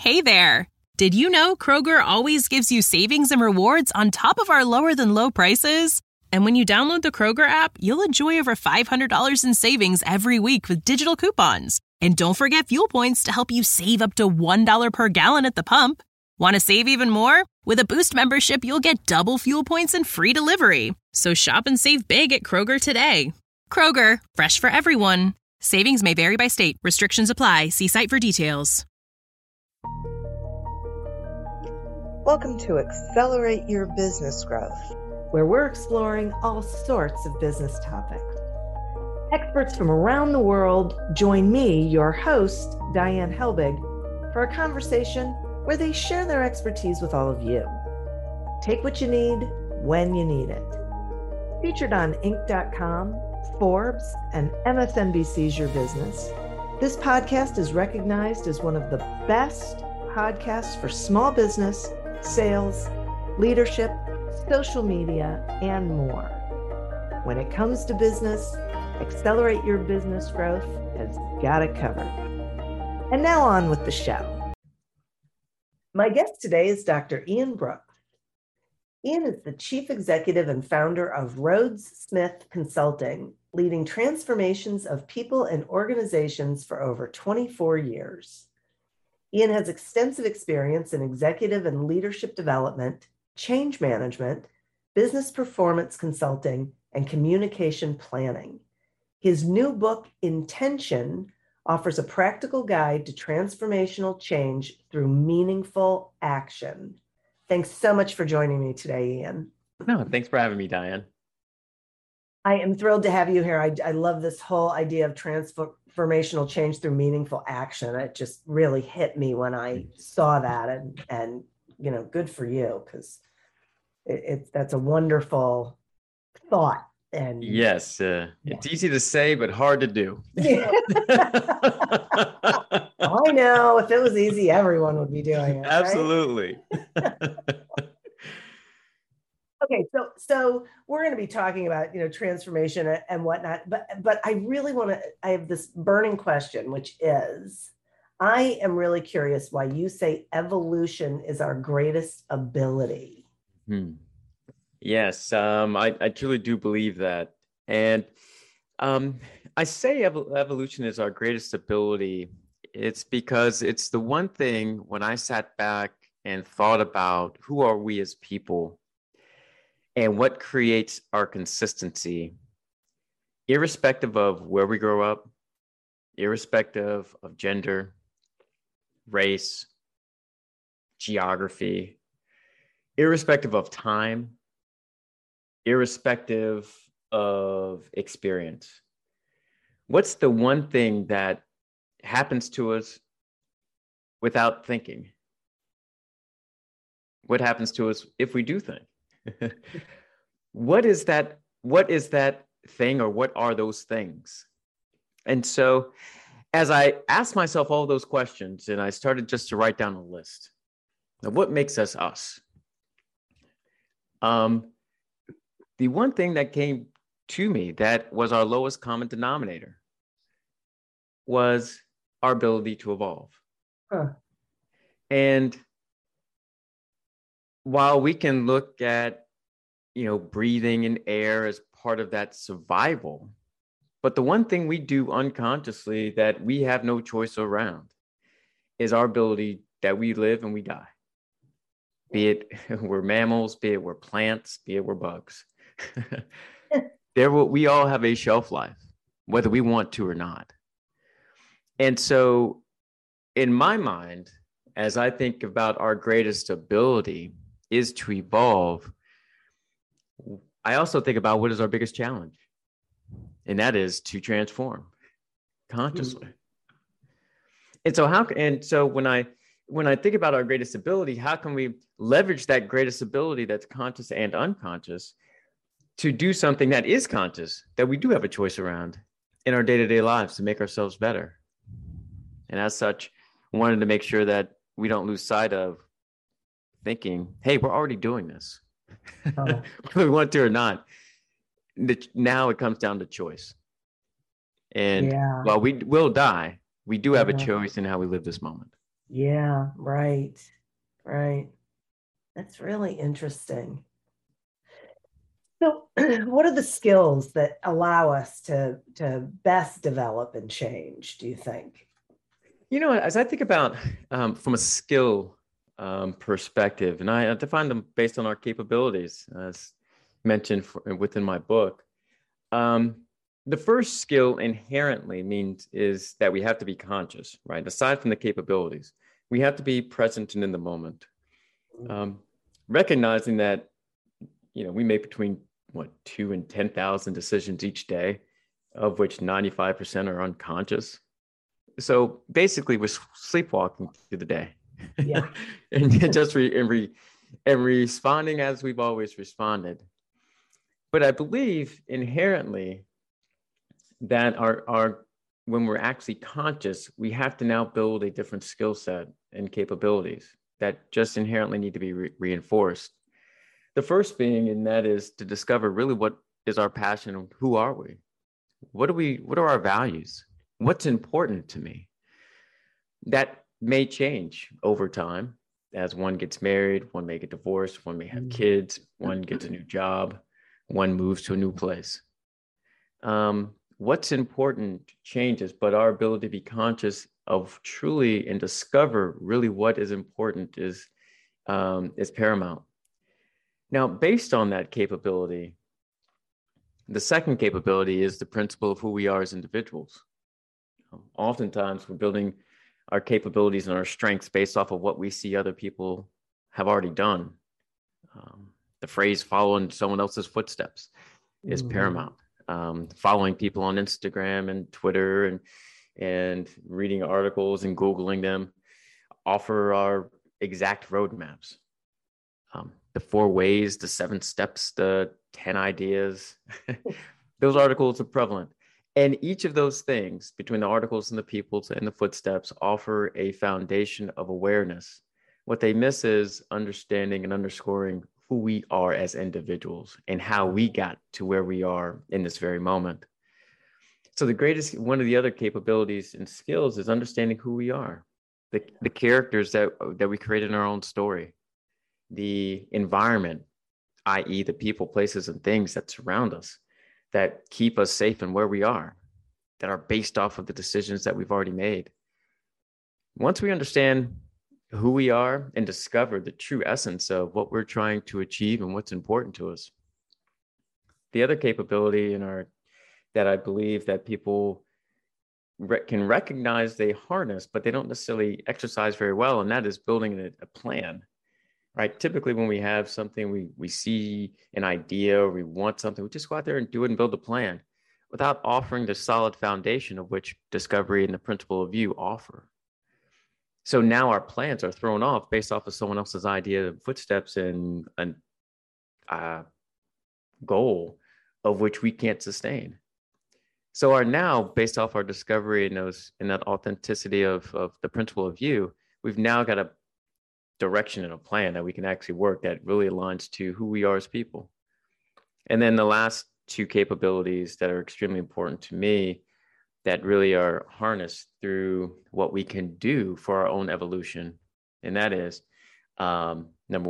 Hey there! Did you know Kroger always gives you savings and rewards on top of our lower-than-low prices? And when you download the Kroger app, you'll enjoy over $500 in savings every week with digital coupons. And don't forget fuel points to help you save up to $1 per gallon at the pump. Want to save even more? With a Boost membership, you'll get double fuel points and free delivery. So shop and save big at Kroger today. Kroger, fresh for everyone. Savings may vary by state. Restrictions apply. See site for details. Welcome to Accelerate Your Business Growth, where we're exploring all sorts of business topics. Experts from around the world join me, your host, Diane Helbig, for a conversation where they share their expertise with all of you. Take what you need when you need it. Featured on Inc.com, Forbes, and MSNBC's Your Business, this podcast is recognized as one of the best podcasts for small business, sales, leadership, social media, and more. When it comes to business, Accelerate Your Business Growth has got it covered. And now on with the show. My guest today is Dr. Ian Brooks. Ian is the Chief Executive and founder of Rhodes Smith Consulting, leading transformations of people and organizations for over 24 years. Ian has extensive experience in executive and leadership development, change management, business performance consulting, and communication planning. His new book, Intention, offers a practical guide to transformational change through meaningful action. Thanks so much for joining me today, Ian. No, thanks for having me, Diane. I am thrilled to have you here. I love this whole idea of transformational change through meaningful action. It just really hit me when I saw that, and you know, good for you, because that's a wonderful thought. And yes, it's easy to say, but hard to do. I know. If it was easy, everyone would be doing it. Absolutely. Right? Okay, so we're going to be talking about, transformation and whatnot, but I really I have this burning question, which is, I am really curious why you say evolution is our greatest ability. Yes, I truly do believe that. And I say evolution is our greatest ability. It's because it's the one thing when I sat back and thought about who are we as people and what creates our consistency, irrespective of where we grow up, irrespective of gender, race, geography, irrespective of time, irrespective of experience. What's the one thing that happens to us without thinking? What happens to us if we do think? What is that thing, or what are those things? And so as I asked myself all those questions, and I started just to write down a list of what makes us us. The one thing that came to me that was our lowest common denominator was our ability to evolve. And while we can look at, breathing in air as part of that survival, but the one thing we do unconsciously that we have no choice around is our ability that we live and we die. Be it we're mammals, be it we're plants, be it we're bugs. We all have a shelf life, whether we want to or not. And so in my mind, as I think about our greatest ability is to evolve, I also think about what is our biggest challenge, and that is to transform consciously. And so when I think about our greatest ability, how can we leverage that greatest ability that's conscious and unconscious to do something that is conscious, that we do have a choice around in our day-to-day lives to make ourselves better? And as such, wanted to make sure that we don't lose sight of thinking, hey, we're already doing this. Whether we want to or not. Now it comes down to choice. And while we will die, we do have a choice in how we live this moment. Yeah, right. Right. That's really interesting. So, what are the skills that allow us to best develop and change, do you think? As I think about from a skill perspective, and I define them based on our capabilities, as mentioned within my book. Um, the first skill inherently means is that we have to be conscious, right? Aside from the capabilities, we have to be present and in the moment. Recognizing that, we make between 2 and 10,000 decisions each day, of which 95% are unconscious. So basically, we're sleepwalking through the day, Yeah. and just and responding as we've always responded. But I believe inherently that our when we're actually conscious, we have to now build a different skill set and capabilities that just inherently need to be reinforced. The first being, and that is to discover really what is our passion. Who are we? What are our values? What's important to me? That may change over time as one gets married, one may get divorced, one may have kids, one gets a new job, one moves to a new place. What's important changes, but our ability to be conscious of truly and discover really what is important is paramount. Now, based on that capability, the second capability is the principle of who we are as individuals. Oftentimes, we're building our capabilities and our strengths based off of what we see other people have already done. The phrase "following someone else's footsteps" is paramount. Following people on Instagram and Twitter and reading articles and Googling them offer our exact roadmaps. The 4 ways, the 7 steps, the 10 ideas. Those articles are prevalent. And each of those things, between the articles and the peoples and the footsteps, offer a foundation of awareness. What they miss is understanding and underscoring who we are as individuals and how we got to where we are in this very moment. So one of the other capabilities and skills is understanding who we are, the characters that we create in our own story, the environment, i.e. the people, places, and things that surround us, that keep us safe in where we are, that are based off of the decisions that we've already made. Once we understand who we are and discover the true essence of what we're trying to achieve and what's important to us, the other capability that I believe that people can recognize they harness, but they don't necessarily exercise very well, and that is building a plan. Right. Typically, when we have something, we see an idea or we want something, we just go out there and do it and build a plan without offering the solid foundation of which discovery and the principle of view offer. So now our plans are thrown off based off of someone else's idea of footsteps and goal of which we can't sustain. So our now, based off our discovery and that authenticity of the principle of view, we've now got a direction and a plan that we can actually work that really aligns to who we are as people. And then the last 2 capabilities that are extremely important to me that really are harnessed through what we can do for our own evolution. And that is number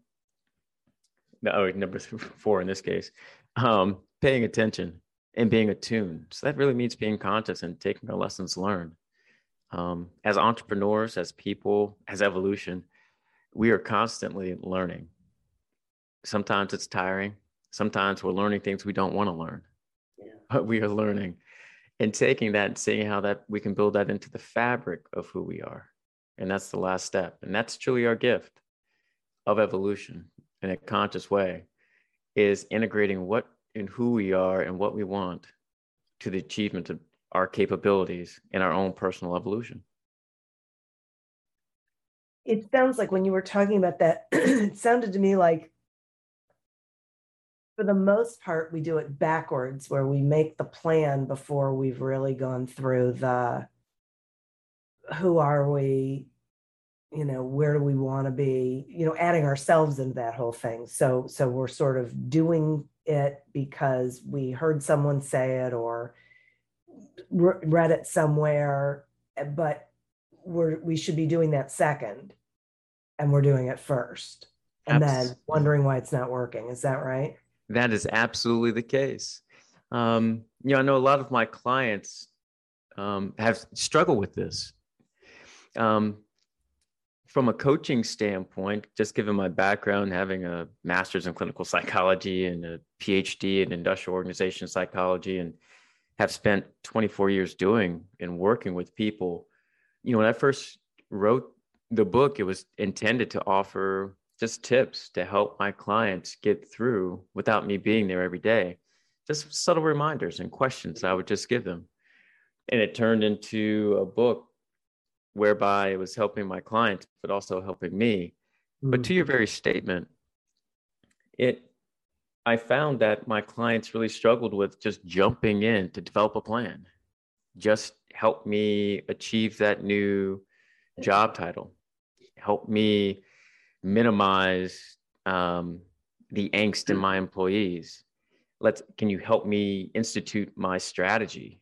4 in this case, paying attention and being attuned. So that really means being conscious and taking our lessons learned. As entrepreneurs, as people, as evolution, we are constantly learning. Sometimes it's tiring. Sometimes we're learning things we don't want to learn, but we are learning and taking that and seeing how that we can build that into the fabric of who we are. And that's the last step. And that's truly our gift of evolution in a conscious way, is integrating what and who we are and what we want to the achievement of our capabilities in our own personal evolution. It sounds like when you were talking about that, it sounded to me like, for the most part, we do it backwards, where we make the plan before we've really gone through the who are we, where do we want to be, adding ourselves into that whole thing. So we're sort of doing it because we heard someone say it or read it somewhere, but we should be doing that second, and we're doing it first, and then wondering why it's not working. Is that right? That is absolutely the case. I know a lot of my clients have struggled with this. From a coaching standpoint, just given my background, having a master's in clinical psychology and a PhD in industrial organization psychology, and have spent 24 years doing and working with people, when I first wrote the book, it was intended to offer just tips to help my clients get through without me being there every day. Just subtle reminders and questions I would just give them. And it turned into a book whereby it was helping my clients, but also helping me. But to your very statement, I found that my clients really struggled with just jumping in to develop a plan. Just help me achieve that new job title. Help me minimize the angst in my employees. Can you help me institute my strategy?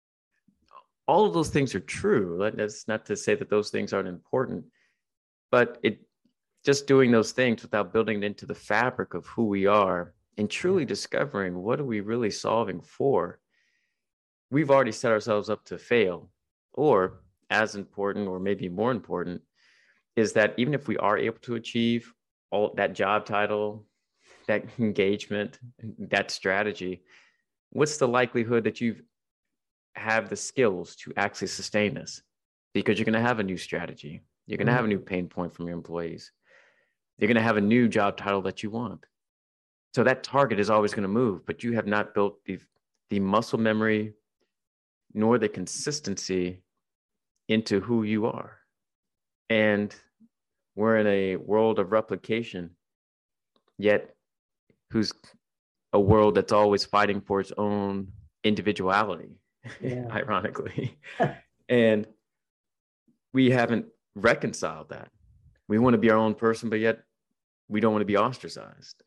All of those things are true. That's not to say that those things aren't important, but just doing those things without building it into the fabric of who we are and truly discovering what are we really solving for, we've already set ourselves up to fail. Or as important, or maybe more important, is that even if we are able to achieve all that job title, that engagement, that strategy, what's the likelihood that you have the skills to actually sustain this? Because you're going to have a new strategy. You're going to have a new pain point from your employees. You're going to have a new job title that you want. So that target is always going to move, but you have not built the muscle memory nor the consistency into who you are. And we're in a world of replication, yet who's a world that's always fighting for its own individuality, ironically. And we haven't reconciled that. We want to be our own person, but yet we don't want to be ostracized.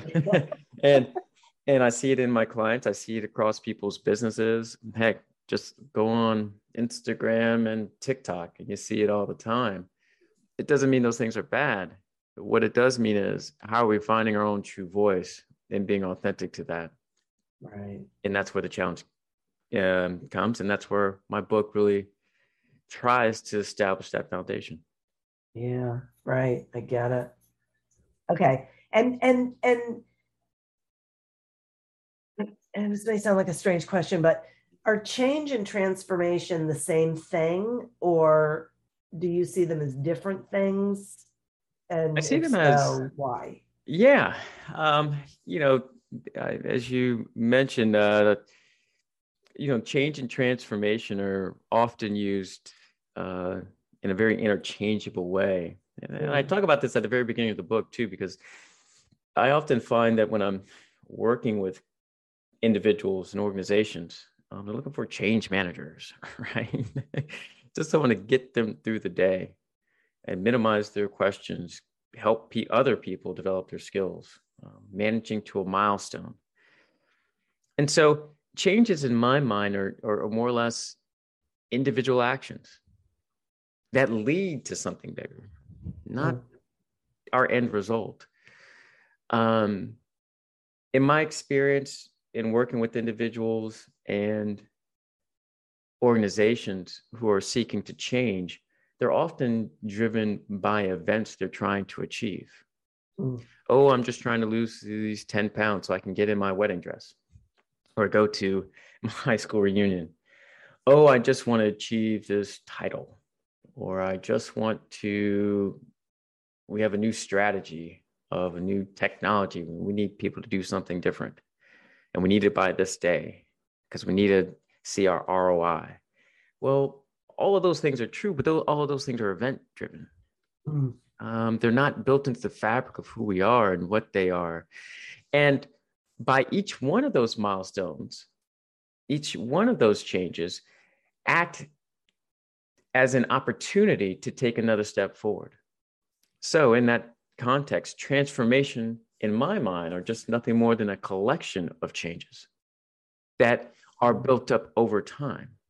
and I see it in my clients. I see it across people's businesses. Heck, just go on Instagram and TikTok and you see it all the time. It doesn't mean those things are bad. But what it does mean is, how are we finding our own true voice and being authentic to that? Right. And that's where the challenge comes. And that's where my book really tries to establish that foundation. Yeah, right. I get it. Okay. And this may sound like a strange question, but are change and transformation the same thing, or do you see them as different things? And I see them as why? Yeah. As you mentioned, change and transformation are often used in a very interchangeable way. And I talk about this at the very beginning of the book too, because I often find that when I'm working with individuals and organizations, they're looking for change managers, right? Just someone to get them through the day and minimize their questions, help other people develop their skills, managing to a milestone. And so changes in my mind are more or less individual actions that lead to something bigger, not our end result. In my experience in working with individuals and organizations who are seeking to change, they're often driven by events they're trying to achieve. Oh, I'm just trying to lose these 10 pounds so I can get in my wedding dress or go to my high school reunion. Oh, I just want to achieve this title, or I just want to, we have a new strategy of a new technology. We need people to do something different. And we need it by this day because we need to see our ROI. Well, all of those things are true, but all of those things are event driven. They're not built into the fabric of who we are and what they are. And by each one of those milestones, each one of those changes act as an opportunity to take another step forward. So in that context, transformation in my mind are just nothing more than a collection of changes that are built up over time.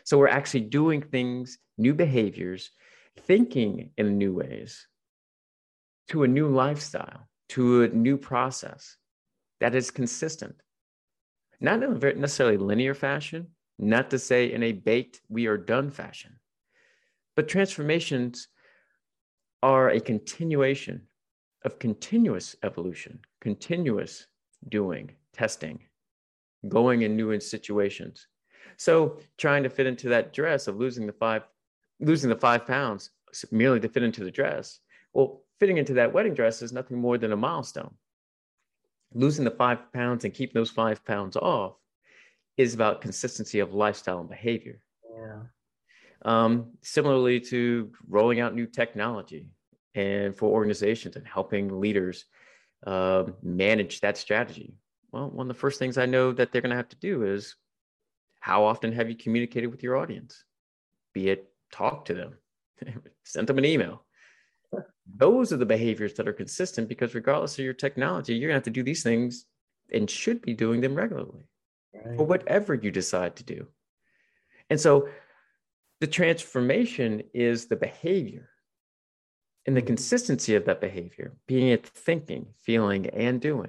So we're actually doing things, new behaviors, thinking in new ways, to a new lifestyle, to a new process that is consistent. Not in a very necessarily linear fashion, not to say in a baked, we are done fashion, but transformations are a continuation of continuous evolution, continuous doing, testing, going in new situations. So trying to fit into that dress of losing the 5 pounds merely to fit into the dress. Well, fitting into that wedding dress is nothing more than a milestone. Losing the 5 pounds and keeping those 5 pounds off is about consistency of lifestyle and behavior. Yeah. Similarly to rolling out new technology and for organizations and helping leaders manage that strategy. Well, one of the first things I know that they're going to have to do is, how often have you communicated with your audience? Be it talk to them, send them an email. Those are the behaviors that are consistent, because regardless of your technology, you're going to have to do these things and should be doing them regularly, right, or whatever you decide to do. And so the transformation is the behavior and the consistency of that behavior, being it thinking, feeling, and doing.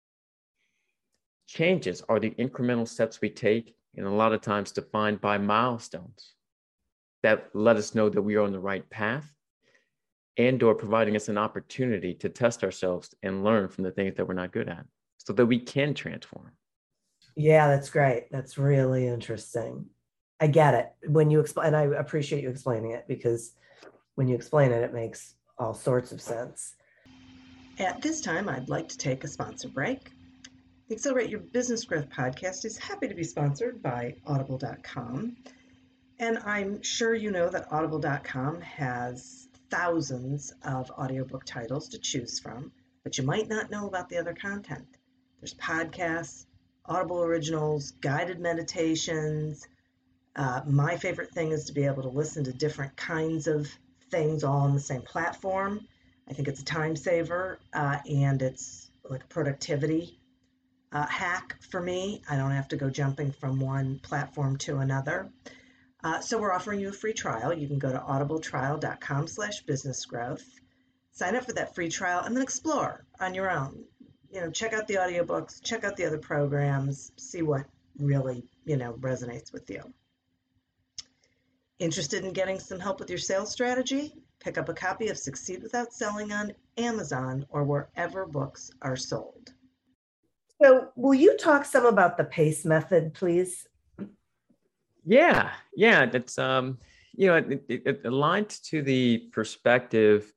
Changes are the incremental steps we take, and a lot of times defined by milestones that let us know that we are on the right path, and or providing us an opportunity to test ourselves and learn from the things that we're not good at so that we can transform. Yeah, that's great. That's really interesting. I get it when you explain, and I appreciate you explaining it, because when you explain it, it makes all sorts of sense. At this time, I'd like to take a sponsor break. The Accelerate Your Business Growth podcast is happy to be sponsored by Audible.com. And I'm sure you know that Audible.com has thousands of audiobook titles to choose from, but you might not know about the other content. There's podcasts, Audible originals, guided meditations. My favorite thing is to be able to listen to different kinds of things all on the same platform. I think it's a time saver, and it's like a productivity hack for me. I don't have to go jumping from one platform to another. So we're offering you a free trial. You can go to audibletrial.com/businessgrowth, sign up for that free trial, and then explore on your own. Check out the audiobooks, check out the other programs, see what really, resonates with you. Interested in getting some help with your sales strategy? Pick up a copy of Succeed Without Selling on Amazon or wherever books are sold. So will you talk some about the PACE method, please? Yeah. That's, it aligns to the perspective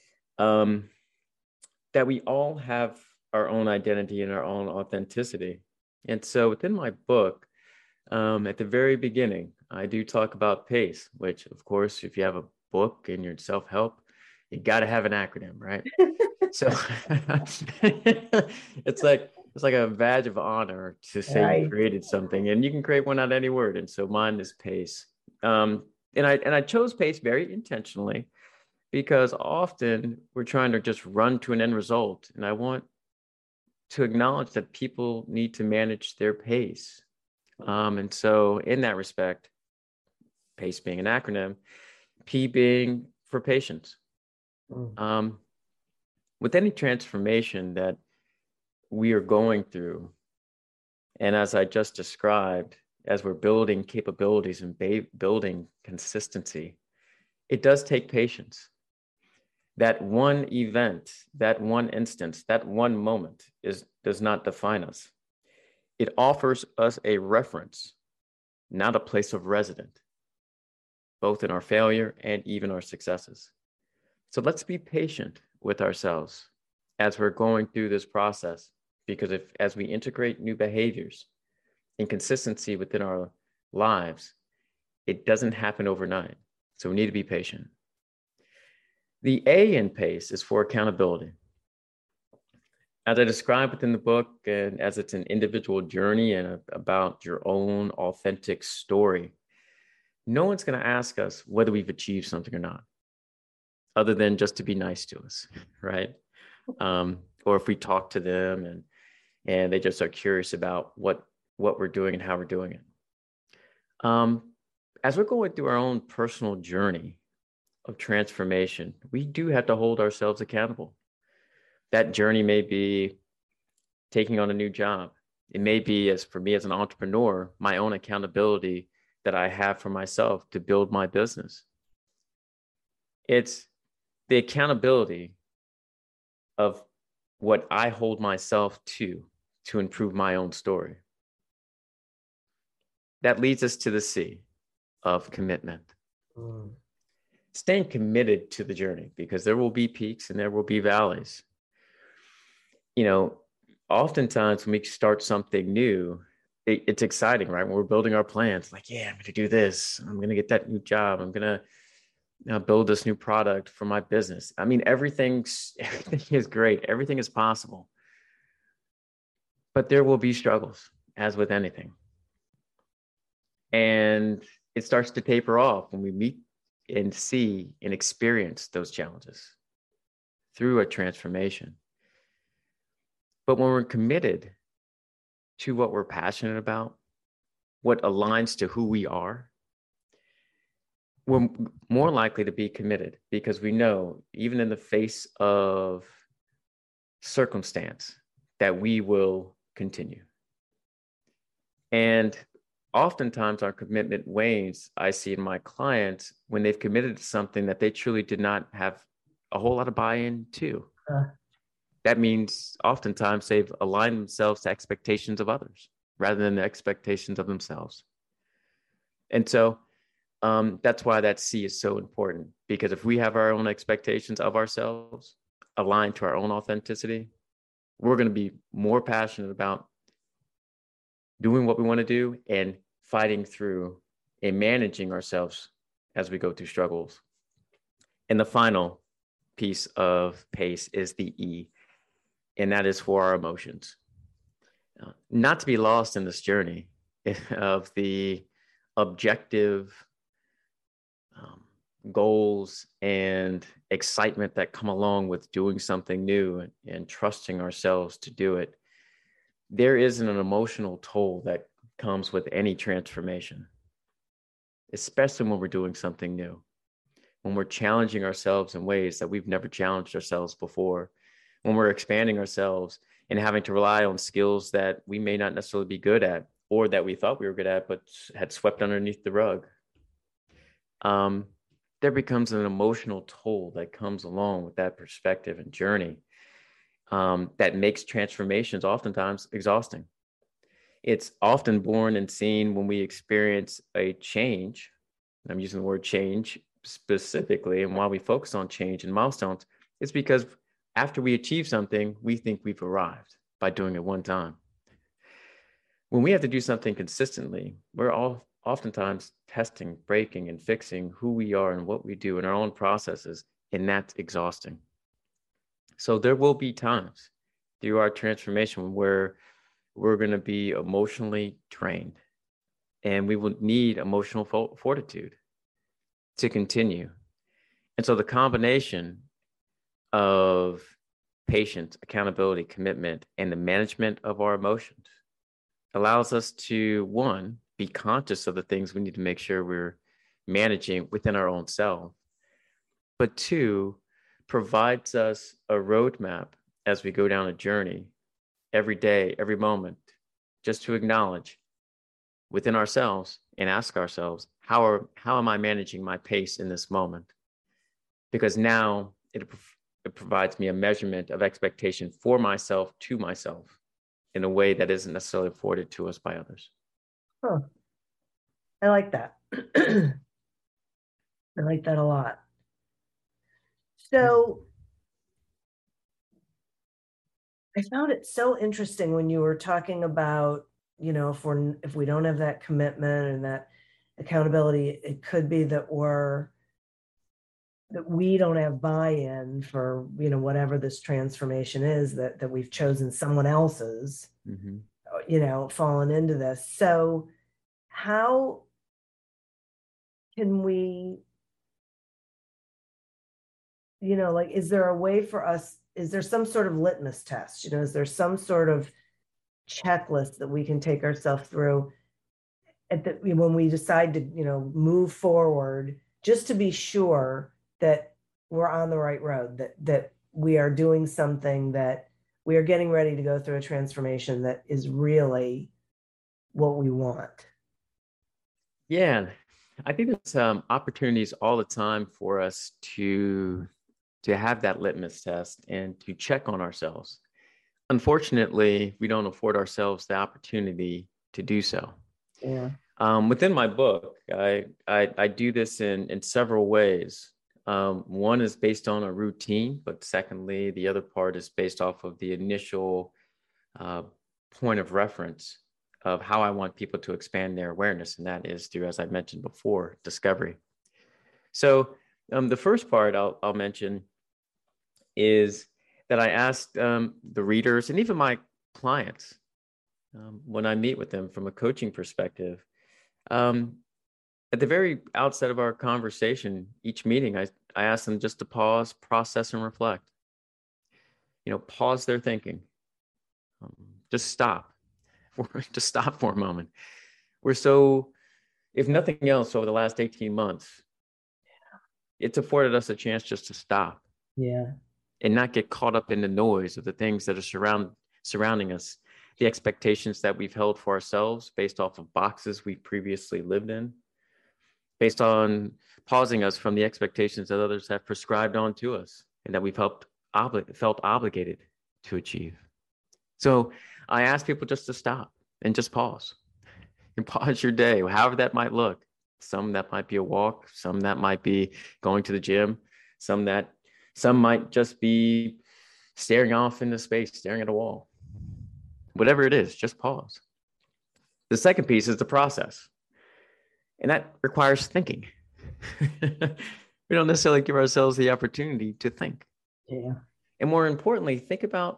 that we all have our own identity and our own authenticity. And so within my book, at the very beginning, I do talk about PACE, which, of course, if you have a book and you're self-help, you got to have an acronym, right? So it's like a badge of honor to say right. You created something, and you can create one out of any word. And so mine is PACE. And I chose PACE very intentionally, because often we're trying to just run to an end result. And I want to acknowledge that people need to manage their pace. And so in that respect, PACE being an acronym, P being for patience. With any transformation that we are going through, and as I just described, as we're building capabilities and building consistency, it does take patience. That one event, that one instance, that one moment does not define us. It offers us a reference, not a place of residence, both in our failure and even our successes. So let's be patient with ourselves as we're going through this process, because as we integrate new behaviors and consistency within our lives, it doesn't happen overnight. So we need to be patient. The A in PACE is for accountability. As I described within the book, and as it's an individual journey and about your own authentic story, no one's going to ask us whether we've achieved something or not, other than just to be nice to us, right? Or if we talk to them and they just are curious about what we're doing and how we're doing it. as we're going through our own personal journey of transformation, we do have to hold ourselves accountable. That journey may be taking on a new job. It may be, as for me as an entrepreneur, my own accountability that I have for myself to build my business. It's the accountability of what I hold myself to improve my own story. That leads us to the C of commitment. Staying committed to the journey, because there will be peaks and there will be valleys. Oftentimes when we start something new, it's exciting, right? When we're building our plans, like, yeah, I'm going to do this. I'm going to get that new job. I'm going to build this new product for my business. I mean, everything is great. Everything is possible. But there will be struggles, as with anything. And it starts to taper off when we meet and see and experience those challenges through a transformation. But when we're committed to what we're passionate about, what aligns to who we are, we're more likely to be committed, because we know, even in the face of circumstance, that we will continue. And oftentimes our commitment wanes, I see in my clients, when they've committed to something that they truly did not have a whole lot of buy-in to. That means oftentimes they've aligned themselves to expectations of others rather than the expectations of themselves. And so that's why that C is so important, because if we have our own expectations of ourselves aligned to our own authenticity, we're going to be more passionate about doing what we want to do and fighting through and managing ourselves as we go through struggles. And the final piece of PACE is the E, and that is for our emotions. Not to be lost in this journey of the objective goals and excitement that come along with doing something new and trusting ourselves to do it. There isn't an emotional toll that comes with any transformation, especially when we're doing something new, when we're challenging ourselves in ways that we've never challenged ourselves before, when we're expanding ourselves and having to rely on skills that we may not necessarily be good at, or that we thought we were good at, but had swept underneath the rug. There becomes an emotional toll that comes along with that perspective and journey that makes transformations oftentimes exhausting. It's often born and seen when we experience a change. I'm using the word change specifically, and while we focus on change and milestones, it's because after we achieve something, we think we've arrived by doing it one time. When we have to do something consistently, we're all oftentimes testing, breaking, and fixing who we are and what we do in our own processes, and that's exhausting. So there will be times through our transformation where we're going to be emotionally drained, and we will need emotional fortitude to continue. And so the combination of patience, accountability, commitment, and the management of our emotions allows us to, one, be conscious of the things we need to make sure we're managing within our own self, but two, provides us a roadmap as we go down a journey every day, every moment, just to acknowledge within ourselves and ask ourselves, how am I managing my pace in this moment? Because now it provides me a measurement of expectation for myself to myself in a way that isn't necessarily afforded to us by others. Huh. I like that. I like that a lot. So I found it so interesting when you were talking about, if we don't have that commitment and that accountability, it could be that we don't have buy-in for, whatever this transformation is, that we've chosen someone else's, fallen into this. So how can we, is there a way for us, is there some sort of litmus test? Is there some sort of checklist that we can take ourselves through when we decide to, move forward, just to be sure that we're on the right road, that we are doing something, that we are getting ready to go through a transformation that is really what we want. Yeah, I think there's opportunities all the time for us to have that litmus test and to check on ourselves. Unfortunately, we don't afford ourselves the opportunity to do so. Yeah. Within my book, I do this in several ways. One is based on a routine, but secondly, the other part is based off of the initial point of reference of how I want people to expand their awareness. And that is through, as I mentioned before, discovery. So the first part I'll mention is that I asked the readers and even my clients, when I meet with them from a coaching perspective, at the very outset of our conversation, each meeting, I ask them just to pause, process, and reflect. Pause their thinking. Just stop. Just stop for a moment. If nothing else, over the last 18 months, it's afforded us a chance just to stop. Yeah. And not get caught up in the noise of the things that are surrounding us, the expectations that we've held for ourselves based off of boxes we've previously lived in, based on pausing us from the expectations that others have prescribed onto us and that we've felt obligated to achieve. So I ask people just to stop and just pause. And pause your day, however that might look. Some that might be a walk, some that might be going to the gym, some might just be staring off into space, staring at a wall. Whatever it is, just pause. The second piece is the process. And that requires thinking. We don't necessarily give ourselves the opportunity to think. Yeah. And more importantly, think about,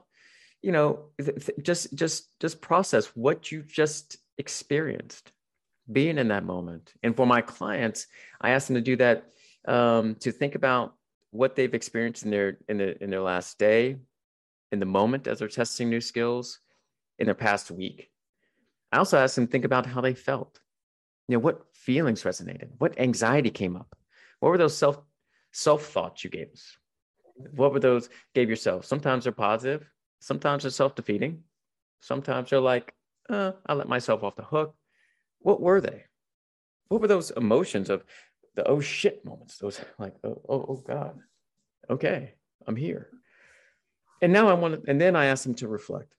just process what you just experienced, being in that moment. And for my clients, I ask them to do that, to think about what they've experienced in their last day, in the moment as they're testing new skills, in their past week. I also ask them to think about how they felt. What feelings resonated? What anxiety came up? What were those self thoughts you gave us? What were those gave yourself? Sometimes they're positive. Sometimes they're self-defeating. Sometimes they're like, I let myself off the hook. What were they? What were those emotions of the oh shit moments? Those like, oh God. Okay, I'm here. And now and then I ask them to reflect.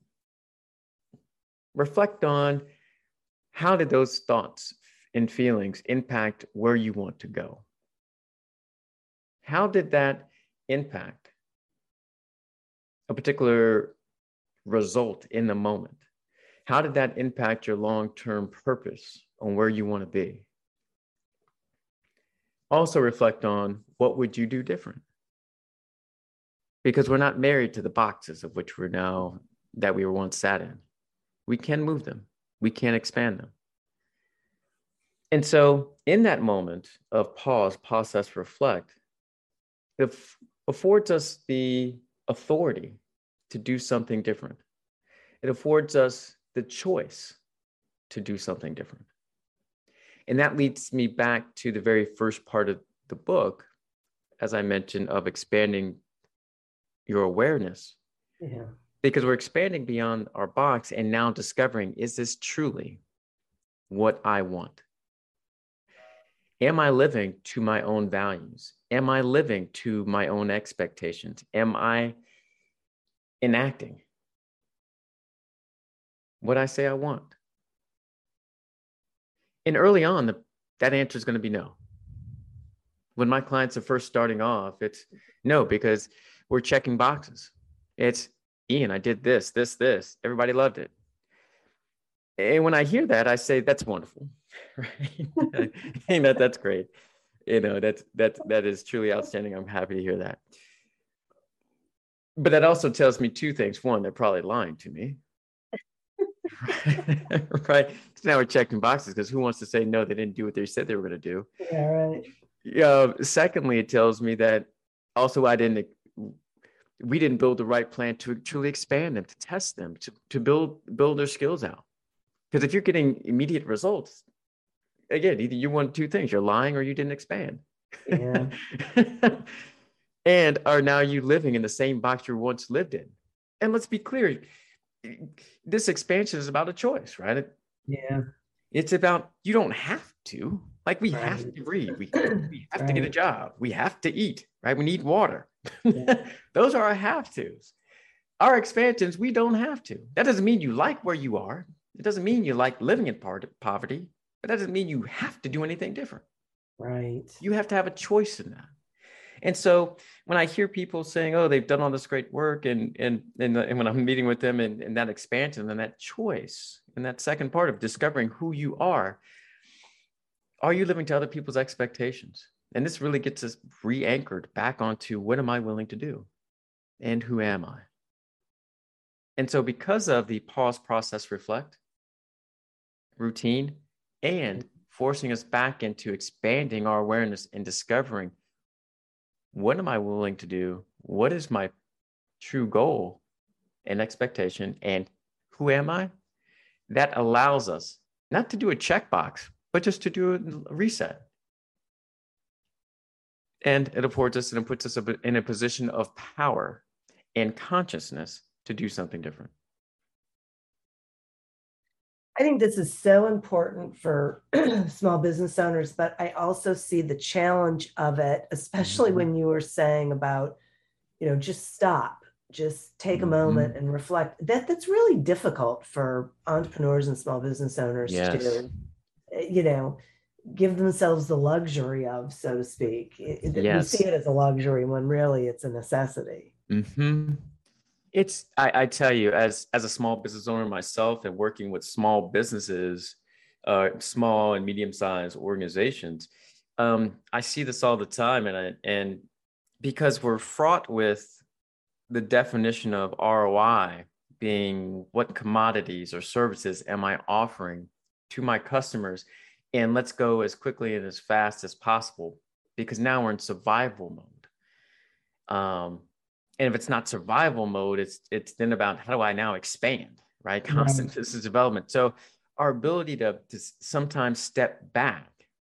Reflect on how did those thoughts and feelings impact where you want to go? How did that impact a particular result in the moment? How did that impact your long-term purpose on where you want to be? Also reflect on what would you do different? Because we're not married to the boxes of which that we were once sat in. We can move them. We can expand them. And so in that moment of pause, process, reflect, it affords us the authority to do something different. It affords us the choice to do something different. And that leads me back to the very first part of the book, as I mentioned, of expanding your awareness. Yeah. Because we're expanding beyond our box and now discovering, is this truly what I want? Am I living to my own values? Am I living to my own expectations? Am I enacting what I say I want? And early on, that answer is going to be no. When my clients are first starting off, it's no, because we're checking boxes. It's, Ian, I did this. Everybody loved it. And when I hear that, I say, that's wonderful. Right? And that's great. That is truly outstanding. I'm happy to hear that. But that also tells me two things. One, they're probably lying to me. Right. So now we're checking boxes, because who wants to say no, they didn't do what they said they were going to do? Yeah, right. Secondly, it tells me that also we didn't build the right plan to truly expand them, to test them, to build their skills out. Because if you're getting immediate results, again, either you want two things: you're lying or you didn't expand. Yeah. And are now you living in the same box you once lived in? And let's be clear, this expansion is about a choice, right? Yeah. It's about, you don't have to, like we have Right. to breathe. We have Right. to get a job. We have to eat, right? We need water. Yeah. Those are our have tos. Our expansions, we don't have to. That doesn't mean you like where you are. It doesn't mean you like living in poverty, but that doesn't mean you have to do anything different. Right. You have to have a choice in that. And so when I hear people saying, oh, they've done all this great work, and when I'm meeting with them and that expansion and that choice and that second part of discovering who you are you living to other people's expectations? And this really gets us re-anchored back onto, what am I willing to do? And who am I? And so because of the pause, process, reflect routine, and forcing us back into expanding our awareness and discovering, what am I willing to do? What is my true goal and expectation? And who am I? That allows us not to do a checkbox, but just to do a reset. And it affords us and it puts us in a position of power and consciousness to do something different. I think this is so important for small business owners, but I also see the challenge of it, especially when you were saying about, just stop, just take a moment and reflect. That's really difficult for entrepreneurs and small business owners to, give themselves the luxury of, so to speak. We see it as a luxury when really it's a necessity. I tell you, as a small business owner myself and working with small businesses, small and medium-sized organizations, I see this all the time. And because we're fraught with the definition of ROI being, what commodities or services am I offering to my customers? And let's go as quickly and as fast as possible, because now we're in survival mode. And if it's not survival mode, it's then about, how do I now expand, right? Constant business development. So our ability to sometimes step back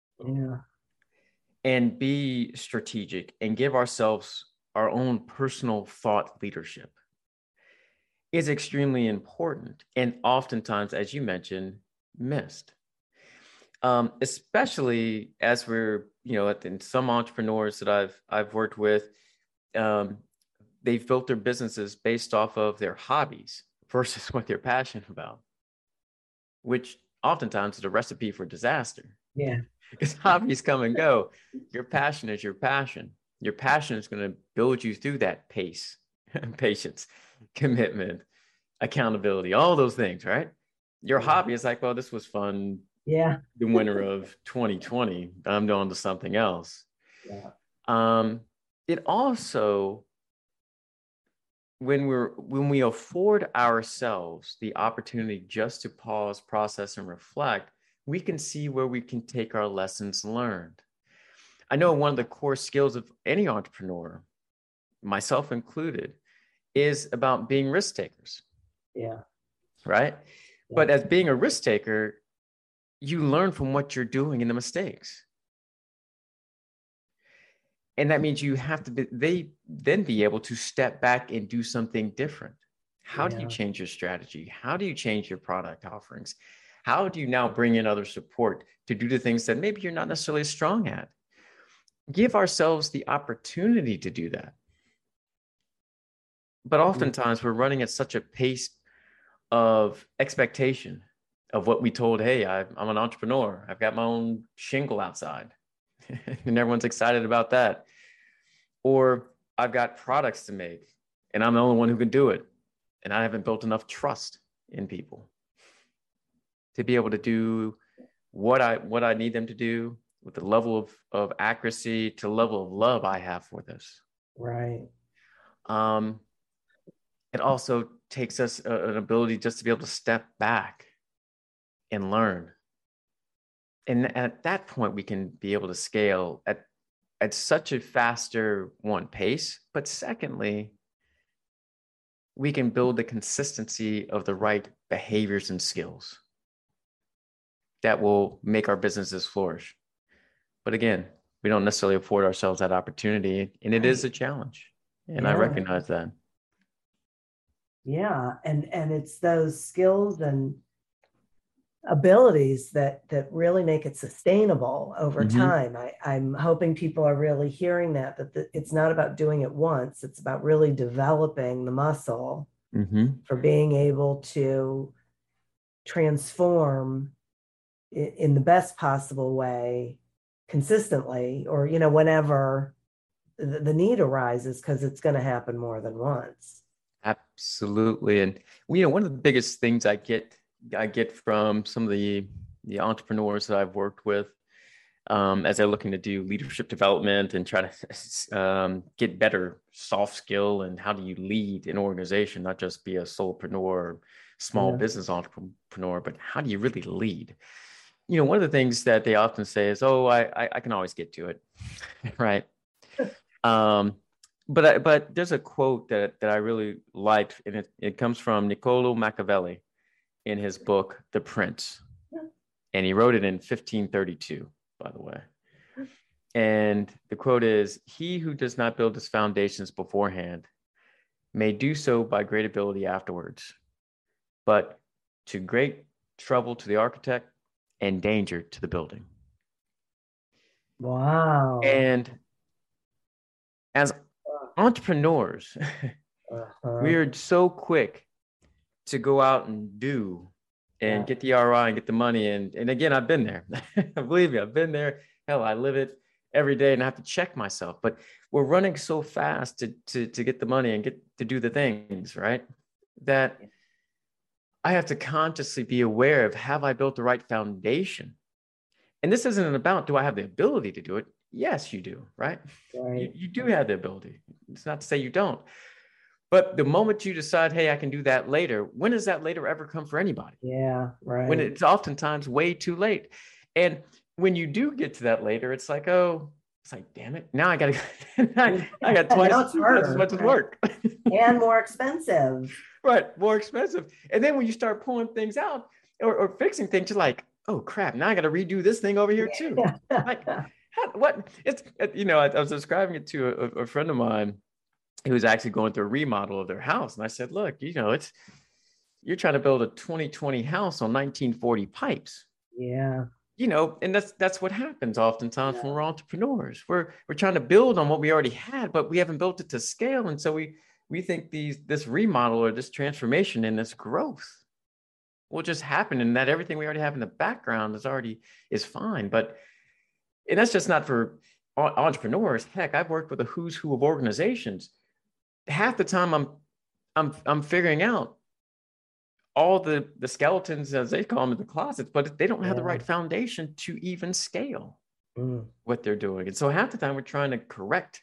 and be strategic and give ourselves our own personal thought leadership is extremely important. And oftentimes, as you mentioned, missed. Especially as we're, in some entrepreneurs that I've worked with, they've built their businesses based off of their hobbies versus what they're passionate about, which oftentimes is a recipe for disaster. Yeah. Because hobbies come and go. Your passion is your passion. Your passion is going to build you through that pace, patience, commitment, accountability, all those things, right? Your hobby is like, well, this was fun. Yeah. The winter of 2020, I'm going to something else. Yeah. It also, when we afford ourselves the opportunity just to pause, process, and reflect, we can see where we can take our lessons learned. I know one of the core skills of any entrepreneur, myself included, is about being risk takers. Yeah. Right? Yeah. But as being a risk taker, you learn from what you're doing and the mistakes. And that means you have to be able to step back and do something different. How do you change your strategy? How do you change your product offerings? How do you now bring in other support to do the things that maybe you're not necessarily strong at? Give ourselves the opportunity to do that. But oftentimes we're running at such a pace of expectation of what we told, hey, I'm an entrepreneur. I've got my own shingle outside. And everyone's excited about that. Or I've got products to make and I'm the only one who can do it. And I haven't built enough trust in people to be able to do what I need them to do with the level of accuracy to the level of love I have for this. Right. It also takes us an ability just to be able to step back and learn. And at that point, we can be able to scale at such a faster pace. But secondly, we can build the consistency of the right behaviors and skills. that will make our businesses flourish. But again, we don't necessarily afford ourselves that opportunity, and it is a challenge. And I recognize that. Yeah. And it's those skills and abilities that really make it sustainable over time. I'm hoping people are really hearing that it's not about doing it once. It's about really developing the muscle for being able to transform in the best possible way consistently, or, whenever the need arises, because it's going to happen more than once. Absolutely. And, one of the biggest things I get from some of the entrepreneurs that I've worked with as they're looking to do leadership development and try to get better soft skill and how do you lead an organization, not just be a solopreneur or small business entrepreneur, but how do you really lead? One of the things that they often say is, "Oh, I can always get to it," right? But there's a quote that I really liked, and it comes from Niccolo Machiavelli in his book, The Prince. And he wrote it in 1532, by the way. And the quote is, "He who does not build his foundations beforehand may do so by great ability afterwards, but to great trouble to the architect and danger to the building." Wow. And as entrepreneurs, we are so quick to go out and do and get the ROI and get the money. And again, I've been there. Believe me, I've been there. Hell, I live it every day and I have to check myself. But we're running so fast to get the money and get to do the things, right? That I have to consciously be aware of, have I built the right foundation? And this isn't about, do I have the ability to do it? Yes, you do, right? You do have the ability. It's not to say you don't. But the moment you decide, hey, I can do that later, when does that later ever come for anybody? Yeah, right. When it's oftentimes way too late. And when you do get to that later, it's like, damn it. Now I got twice as much work. And more expensive. Right, more expensive. And then when you start pulling things out or fixing things, you're like, oh crap, now I got to redo this thing over here too. Like, what? It's, I was describing it to a friend of mine who was actually going through a remodel of their house. And I said, look, you're trying to build a 2020 house on 1940 pipes. Yeah. And that's what happens oftentimes when we're entrepreneurs. We're trying to build on what we already had, but we haven't built it to scale. And so we think this remodel or this transformation and this growth will just happen, and that everything we already have in the background is fine. And that's just not for entrepreneurs. Heck, I've worked with a who's who of organizations. Half the time I'm figuring out all the skeletons, as they call them, in the closets, but they don't have the right foundation to even scale what they're doing. And so half the time we're trying to correct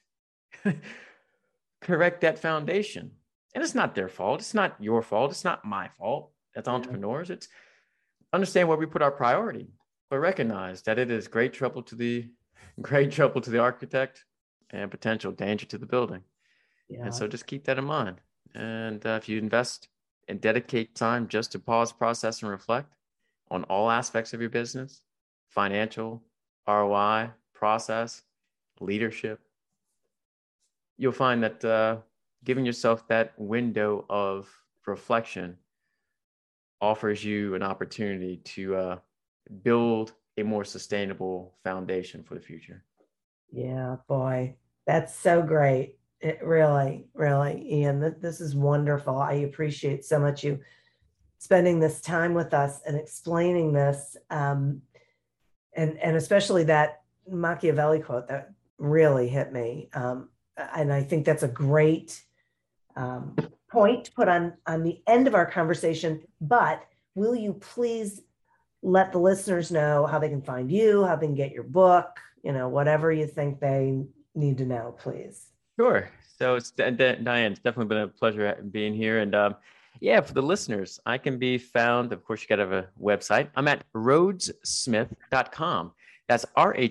that foundation. And it's not their fault. It's not your fault. It's not my fault. As entrepreneurs, it's understand where we put our priority, but recognize that it is great trouble to the architect and potential danger to the building. Yeah. And so just keep that in mind. And if you invest and dedicate time just to pause, process, and reflect on all aspects of your business, financial, ROI, process, leadership, you'll find that giving yourself that window of reflection offers you an opportunity to build a more sustainable foundation for the future. Yeah, boy, that's so great. It really, really, Ian, this is wonderful. I appreciate so much you spending this time with us and explaining this. And especially that Machiavelli quote that really hit me. And I think that's a great point to put on the end of our conversation. But will you please let the listeners know how they can find you, how they can get your book, whatever you think they need to know, please. Sure. So Diane, it's definitely been a pleasure being here. And for the listeners, I can be found, of course, you got to have a website. I'm at rhodessmith.com. That's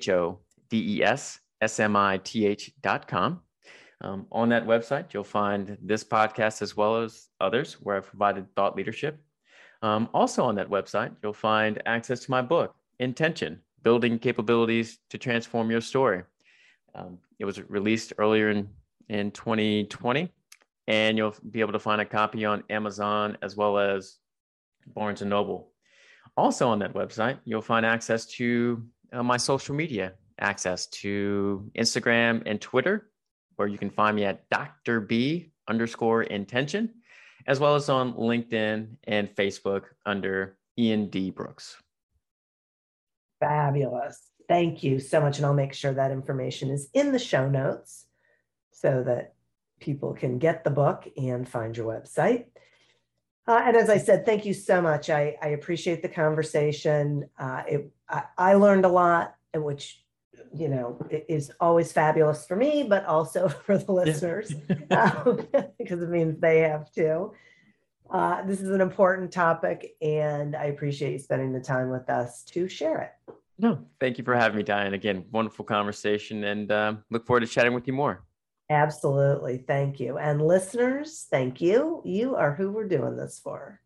RHODESSMITH.com. On that website, you'll find this podcast as well as others where I've provided thought leadership. Also on that website, you'll find access to my book, Intention, Building Capabilities to Transform Your Story. It was released earlier in 2020, and you'll be able to find a copy on Amazon as well as Barnes & Noble. Also on that website, you'll find access to my social media, access to Instagram and Twitter, where you can find me at Dr. B_intention, as well as on LinkedIn and Facebook under Ian D. Brooks. Fabulous. Thank you so much. And I'll make sure that information is in the show notes so that people can get the book and find your website. And as I said, thank you so much. I appreciate the conversation. I learned a lot, which, is always fabulous for me, but also for the listeners, because it means they have too. This is an important topic, and I appreciate you spending the time with us to share it. No, thank you for having me, Diane. Again, wonderful conversation, and look forward to chatting with you more. Absolutely. Thank you. And listeners, thank you. You are who we're doing this for.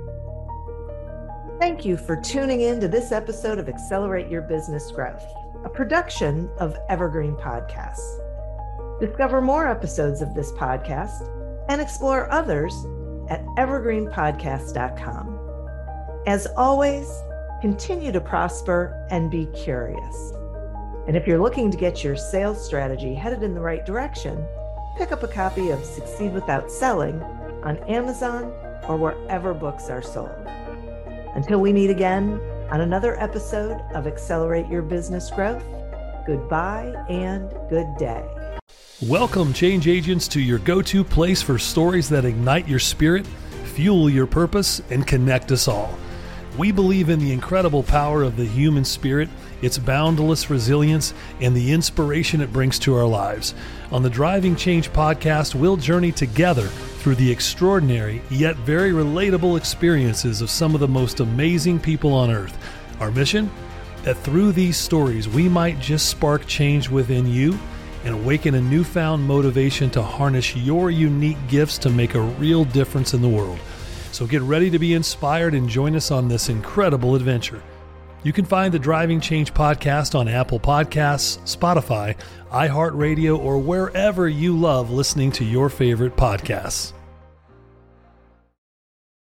Thank you for tuning in to this episode of Accelerate Your Business Growth, a production of Evergreen Podcasts. Discover more episodes of this podcast and explore others at evergreenpodcast.com. As always, continue to prosper and be curious. And if you're looking to get your sales strategy headed in the right direction, pick up a copy of Succeed Without Selling on Amazon or wherever books are sold. Until we meet again on another episode of Accelerate Your Business Growth, goodbye and good day. Welcome, change agents, to your go-to place for stories that ignite your spirit, fuel your purpose, and connect us all. We believe in the incredible power of the human spirit, its boundless resilience, and the inspiration it brings to our lives. On the Driving Change podcast, we'll journey together through the extraordinary yet very relatable experiences of some of the most amazing people on earth. Our mission? That through these stories, we might just spark change within you and awaken a newfound motivation to harness your unique gifts to make a real difference in the world. So get ready to be inspired and join us on this incredible adventure. You can find the Driving Change podcast on Apple Podcasts, Spotify, iHeartRadio, or wherever you love listening to your favorite podcasts.